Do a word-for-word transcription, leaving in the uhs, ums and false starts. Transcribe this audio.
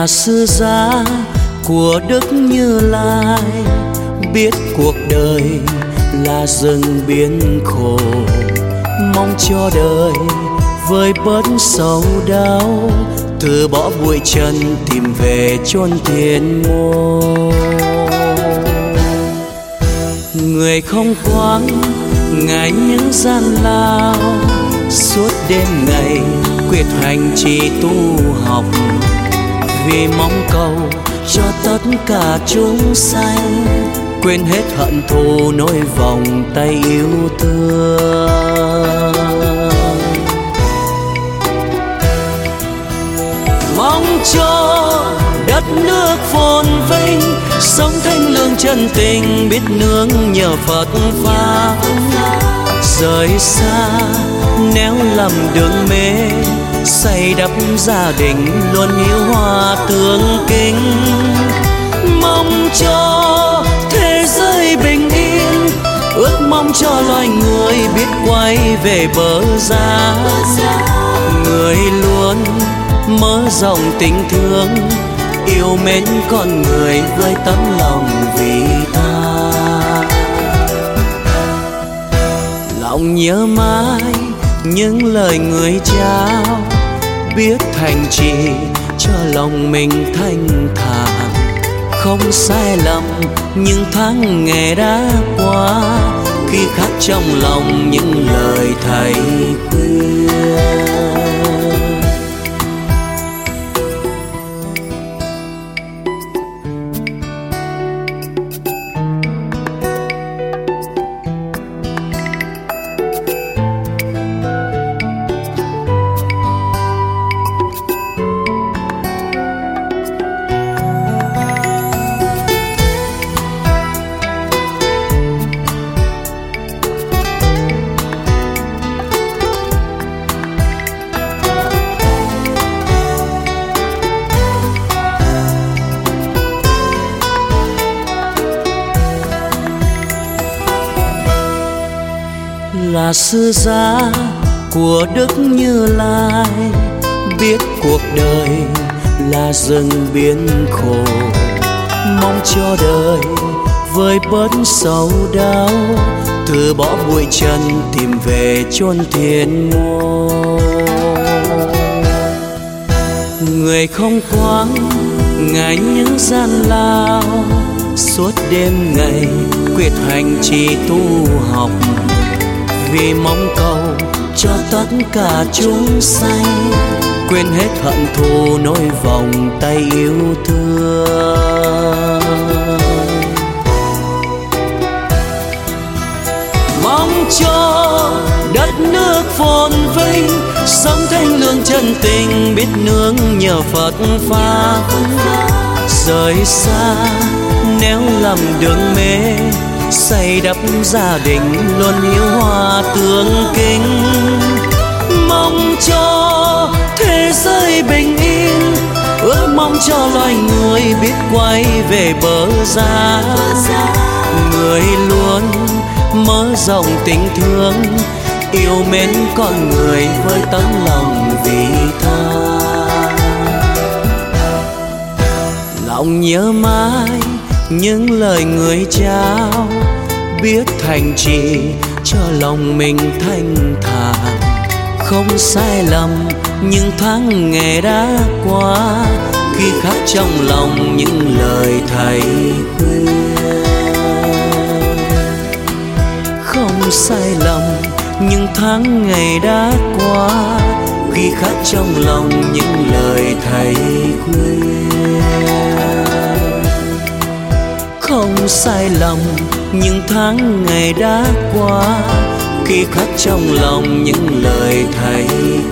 Là sư gia của Đức Như Lai, biết cuộc đời là rừng biển khổ, mong cho đời vơi bớt sầu đau, từ bỏ bụi trần tìm về chốn thiên môn. Người không quán ngại những gian lao, suốt đêm ngày quyết hành trì tu học, vì mong cầu cho tất cả chúng sanh quên hết hận thù nỗi vòng tay yêu thương. Mong cho đất nước phồn vinh, sống thanh lương chân tình, biết nương nhờ Phật Pháp. Rời xa nếu lầm đường mê, xây đắp gia đình luôn hiếu hòa tương kính. Mong cho thế giới bình yên, ước mong cho loài người biết quay về bờ gia. Người luôn mở rộng tình thương, yêu mến con người với tấm lòng vị tha. Lòng nhớ mãi những lời người trao, biết thành trì cho lòng mình thanh thản. Không sai lầm những tháng ngày đã qua, khi khắc trong lòng những lời thầy khuyên. Là sư gia của Đức Như Lai, biết cuộc đời là rừng biển khổ, mong cho đời vơi bớt sầu đau, từ bỏ bụi trần tìm về chốn thiên môn. Người không quán ngại những gian lao, suốt đêm ngày quyết hành trì tu học, vì mong cầu cho tất cả chúng sanh quên hết hận thù nỗi vòng tay yêu thương. Mong cho đất nước phồn vinh, sống thanh lương chân tình, biết nương nhờ Phật Pháp. Rời xa nếu lầm đường mê, xây đắp gia đình luôn hiếu hòa tương kính. Mong cho thế giới bình yên, ước mong cho loài người biết quay về bờ gia. Người luôn mở rộng tình thương, yêu mến con người với tấm lòng vị tha. Lòng nhớ mãi những lời người trao, biết thành trì cho lòng mình thanh thản. Không sai lầm những tháng ngày đã qua, khi khắc trong lòng những lời thầy khuyên. Không sai lầm những tháng ngày đã qua, khi khắc trong lòng những lời thầy khuyên. Không sai lầm những tháng ngày đã qua, khi khắc trong lòng những lời thầy